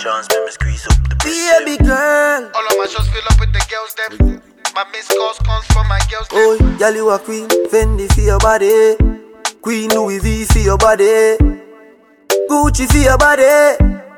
chance, make me squeeze up the baby girl. All of my shows fill up with the girls, them. My missed calls comes from my girls, them. Oh, girl, you a queen. Fendi for your body. Queen Louis V for your body. Gucci for your body.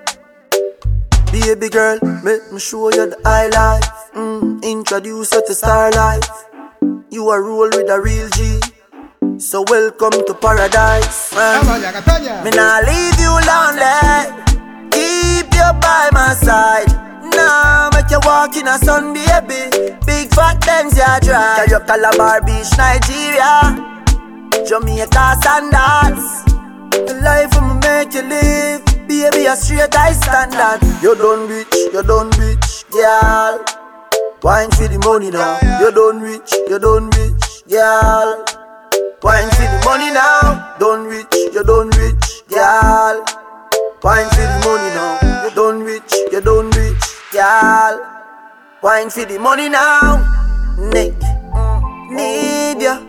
Baby girl, make me show you the high life. Introduce you to star life. You are roll with a real G. So welcome to paradise. Me nah leave you lonely. Keep you by my side. Nah, make you walk in a sun, baby. Big fat Benz you drive. Carry your Calabar Beach, Nigeria, Jamaica sandals. The life I'ma make you live, baby, a straight high standard. You done rich, girl. Wine for the money now. You done rich, girl. Wine for the money now. Done rich, girl. Wine for the money now. You done rich, girl. Wine for the money now. Nick, need ya,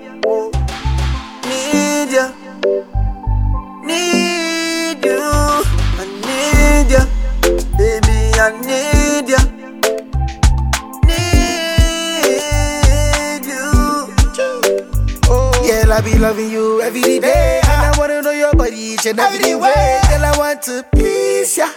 need ya, need you. I need ya, baby, I need ya. Girl, I be loving you every day, and I wanna know your body each and every way. Girl, I want to please ya,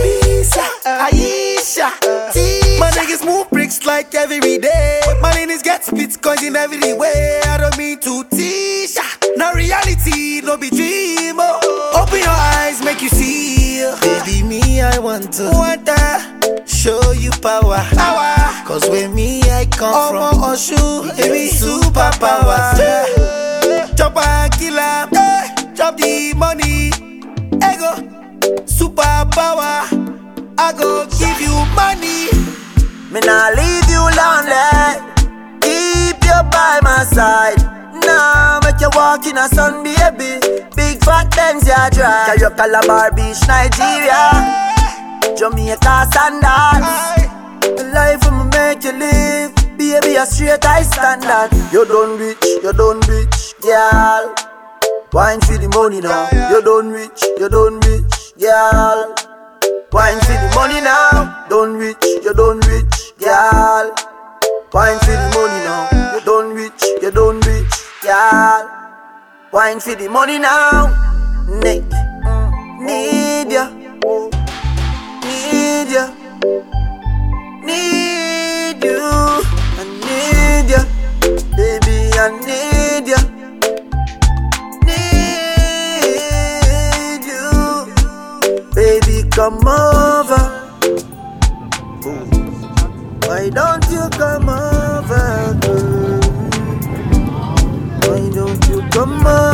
Aisha. My niggas move bricks like every day. My niggas get bitcoins in every way. I don't mean to tease ya. No reality, no be dream. Open your eyes, make you see. Baby, me, I want to show you power. Cause when me, I come from Oshu, baby, superpowers. Chop and killer, chop the money. Ego, superpower. I go give you money. Me nah leave you lonely. Keep you by my side. Nah, make you walk in a sun, baby. Big fat Benz you drive. Carry your Calabar Beach, Nigeria, Jamaica sandals. The life I'ma make you live, baby, a straight high standard. You done rich, girl. Wine for the money now. You done rich, girl. Wine for the money now. Done rich, girl. Wine for the money now. You done rich, girl. Wine for the money now. Nick, need ya, need ya, need you. I need ya, baby, I need ya. Need you, baby, come over. Why don't you come over, girl? Why don't you come over?